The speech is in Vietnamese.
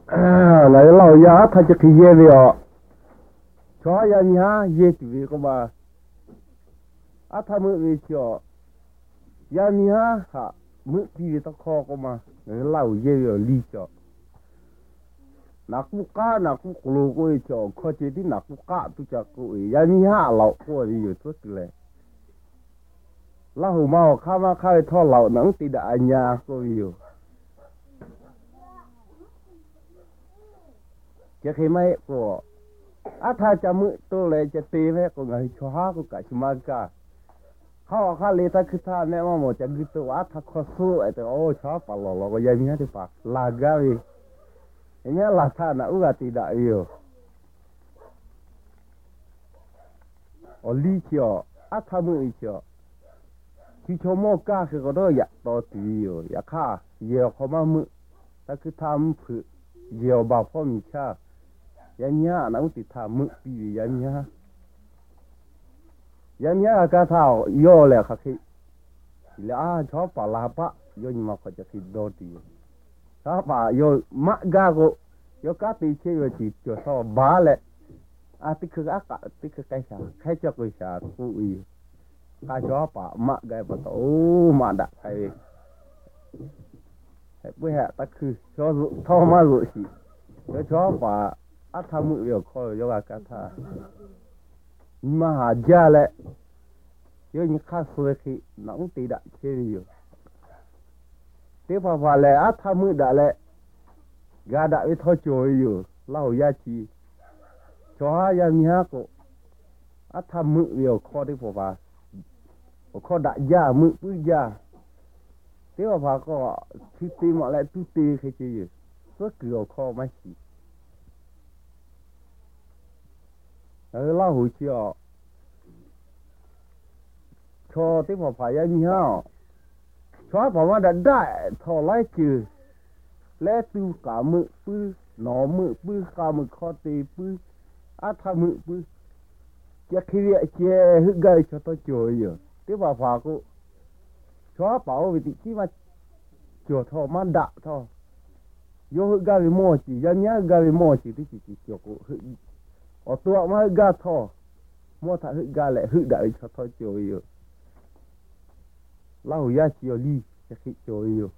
lại lâu giá thay cho khi dễ đi ọ cho ya nhá dễ thì vì có mà thay mượn vì cho ya nhá ha mượn thì tao khó có mà lại lâu dễ rồi lý cho nạc cá nạc lô có cho khó chế thì nạc cá tu chắc có ya nhá lâu có đi rồi tốt lệ lâu mà khai thọ lâu nắng thì đã nhà có nhiều chứ khi mấy của thay cho mượn tôi lại cho tiền hết của người cho ha của cả chúng cảเขาเขาเลยถ้าคือท่าเนี่ยมันหมดจะกิตัวว่าถ้าเขาสู้ไอ้ตัวโอ้ชอบปลอดก็ยังมีที่ปากลากาวีอย่างเงี้ยลาท่าน่ะอุกติได้อยู่โอลีเชียวถ้ามือเชียวที่ชมโมก้าคือก็ต้องอยากต่อตีอยู่อยากฆ่าเยี่ยวเขามามือถ้าคือทำผือเยี่ยวบ่าวพ่อมีชาอย่างเงี้ยน่ะอุติทำมือปีอย่างเงี้ยยังเนี้ยก็เท่าโย่เลยค่ะคือแล้วชอบปลาปะโยนมาก็จะคิดโดดีชอบปลาโยมะกาโกโยกาตีเชื่อจีจะชอบบาเลยติคืออากาศติคือใครชาใครจะกุยชาคุยข้าชอบปลามะไก่ปะโอ้มาดักใครเพื่อตะคือชอบท่อมาลุสิชอบปลาทำมือเดียวคอยโยกากาท่าmà hà gia lệ với những khác xưa khi nóng tỷ đại chơi nhiều tiếp vào lệ tham mưu đại lệ gà đại với thôi chối nhiều lau gia chi cho gia nhá cổ tham mưu nhiều kho đi vào kho đại gia mưu bứ gia tiếp vào có thứ ti mà lại thứ ti khi chơi nhiều rất nhiều kho mấy gì lau hồi chiều cho tiếp vào phải anh nhau cho bảo mà đã đại thọ lại trừ lẽ tu cả mự bư nó mự bư cả mự khó tì bư tha mự bư chắc khi vậy che hức gây cho tôi chửi rồi tiếp vào phải cô cho bảo vì chỉ mà chửi thọ mà đạo thọ vô hức gây vì mua chỉ dân nhá gây vì mua chỉ chỉ chửi cô ở tuổi mà hức gây thọ mua thà hức gây lại hức đại cho tôi chửi rồi lau ya chiều đi chắc khi chửi rồi